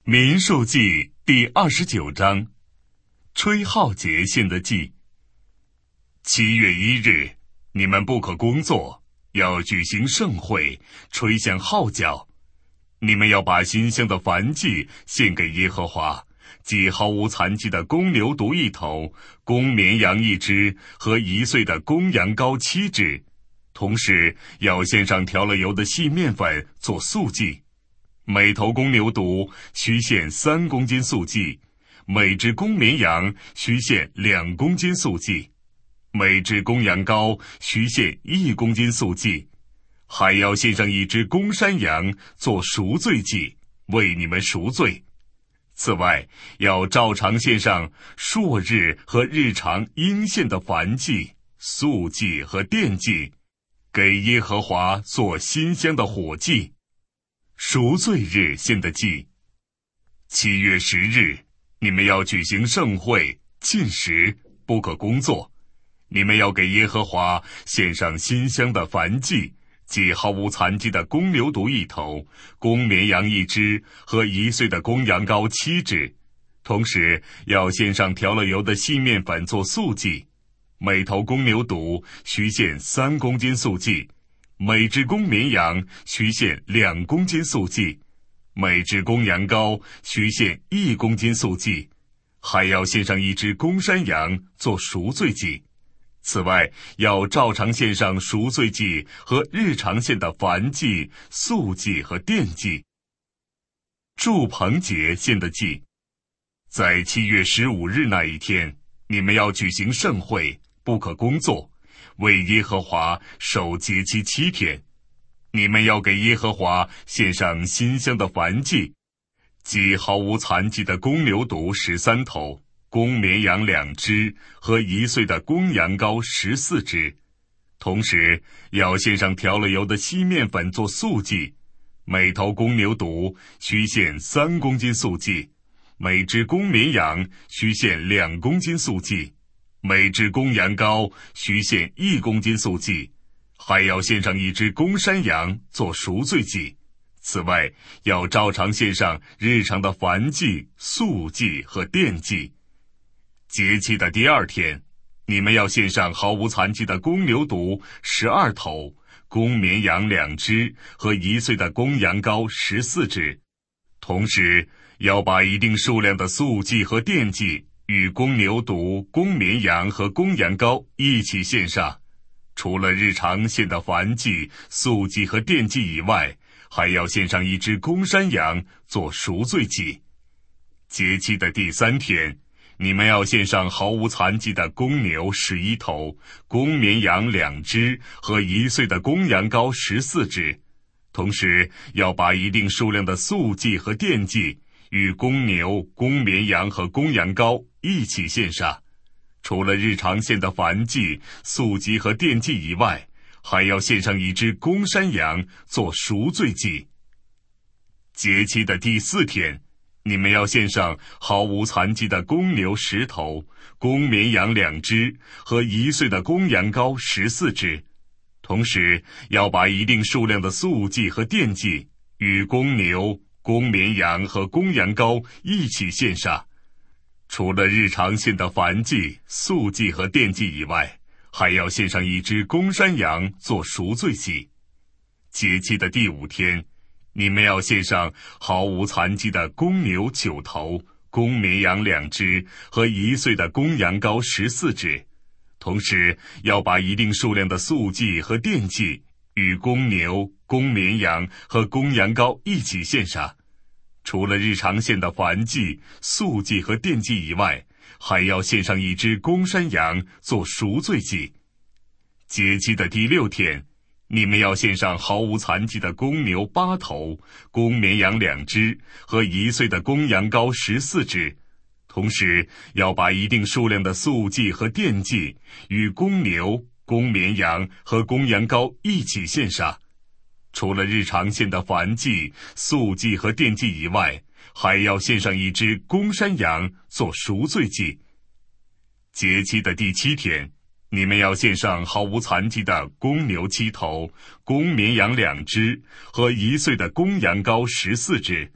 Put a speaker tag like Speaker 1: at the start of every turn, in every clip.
Speaker 1: 民数记第29章，吹号节献的祭。7月1日，你们不可工作，要举行盛会，吹响号角。你们要把馨香的燔祭献给耶和华，即毫无残疾的公牛犊1头，公绵羊1只和1岁的公羊羔7只。同时要献上调了油的细面粉做素祭。每头公牛犊需献3公斤素祭，每只公绵羊需献2公斤素祭，每只公羊羔需献1公斤素祭，还要献上1只公山羊做赎罪祭，为你们赎罪。此外，要照常献上朔日和日常应献的燔祭、素祭和奠祭，给耶和华做馨香的火祭。赎罪日献的祭。7月10日，你们要举行盛会，禁食，不可工作。你们要给耶和华献上馨香的燔祭，即毫无残疾的公牛犊1头，公绵羊1只和1岁的公羊羔7只。同时要献上调了油的细面粉做素祭。每头公牛犊需献3公斤素祭，每只公绵羊需献2公斤素祭，每只公羊羔需献1公斤素祭，还要献上1只公山羊做赎罪祭。此外，要照常献上赎罪祭和日常献的燔祭、素祭和奠祭。住棚节献的祭。在7月15日那一天，你们要举行盛会，不可工作，为耶和华守节期7天。你们要给耶和华献上馨香的燔祭，即毫无残疾的公牛犊13头，公绵羊2只和1岁的公羊羔14只。同时要献上调了油的细面粉做素祭。每头公牛犊需献3公斤素祭，每只公绵羊需献2公斤素祭，每只公羊羔需献1公斤素祭，还要献上1只公山羊做赎罪祭。此外，要照常献上日常的燔祭、素祭和奠祭。节期的第2天，你们要献上毫无残疾的公牛犊12头，公绵羊2只和1岁的公羊羔14只。同时要把一定数量的素祭和奠祭与公牛犊、公绵羊和公羊羔一起献上。除了日常献的燔祭、素祭和奠祭以外，还要献上1只公山羊做赎罪祭。节期的第3天，你们要献上毫无残疾的公牛11头，公绵羊2只和1岁的公羊羔14只。同时要把一定数量的素祭和奠祭与公牛、公绵羊和公羊羔一起献上。除了日常献的燔祭、素祭和奠祭以外，还要献上1只公山羊做赎罪祭。节期的第4天，你们要献上毫无残疾的公牛10头，公绵羊2只和1岁的公羊羔14只。同时要把一定数量的素祭和奠祭与公牛、公绵羊和公羊羔一起献上。除了日常献的燔祭、素祭和奠祭以外，还要献上1只公山羊做赎罪祭。节期的第5天，你们要献上毫无残疾的公牛9头，公绵羊2只和1岁的公羊羔14只。同时要把一定数量的素祭和奠祭与公牛、公绵羊和公羊羔一起献上。除了日常献的燔祭、素祭和奠祭以外，还要献上1只公山羊做赎罪祭。节期的第6天，你们要献上毫无残疾的公牛8头，公绵羊2只和1岁的公羊羔14只。同时要把一定数量的素祭和奠祭与公牛、公绵羊和公羊羔一起献上。除了日常献的燔祭、素祭和奠祭以外，还要献上1只公山羊做赎罪祭。节期的第7天，你们要献上毫无残疾的公牛7头，公绵羊2只和1岁的公羊羔14只。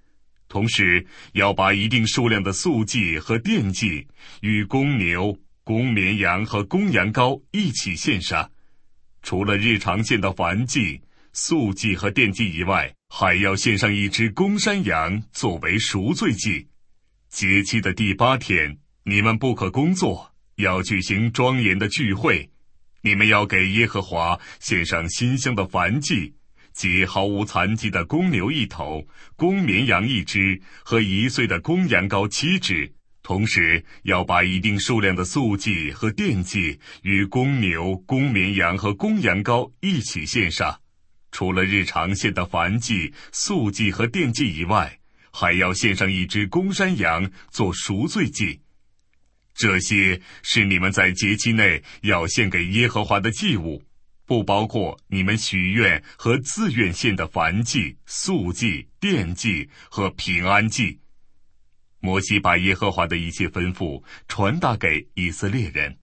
Speaker 1: 同时要把一定数量的素祭和奠祭与公牛、公绵羊和公羊羔一起献上。除了日常献的燔祭、素祭和奠祭以外，还要献上一只公山羊作为赎罪祭。节期的第8天，你们不可工作，要举行庄严的聚会。你们要给耶和华献上馨香的燔祭，即毫无残疾的公牛1头，公绵羊1只和1岁的公羊羔7只。同时要把一定数量的素祭和奠祭与公牛、公绵羊和公羊羔一起献上。除了日常献的燔祭、素祭和奠祭以外，还要献上一只公山羊做赎罪祭。这些是你们在节期内要献给耶和华的祭物，不包括你们许愿和自愿献的燔祭、素祭、奠祭和平安祭。摩西把耶和华的一切吩咐传达给以色列人。